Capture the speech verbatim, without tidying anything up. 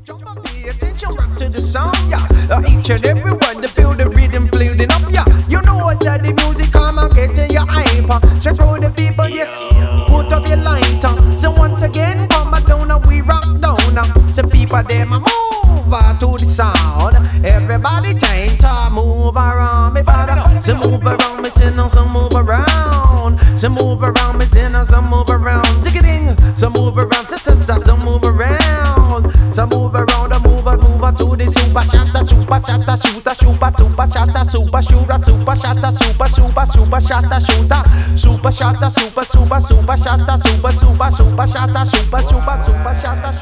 Pay attention rock to the sound, yeah. Uh, each and every one, the feel the rhythm building up, yeah. You know what that the music come and get in your hype. Check out the people, yes. Put up your lighter. So once again, come back down and we rock down. Some people them a move uh, to the sound. Everybody time to move around, me father. So move around, me sinner, so move around. So move around, me sinner, so move around. Zig-a-ding, so move around, so so so so move around. So move around, move a move a to the super shatter, super shatter, shooter, super super shatter, super shooter, super shatter, super super super shatter, shooter, super shatter, super super super shatter, super super super shatter, super super super shatter.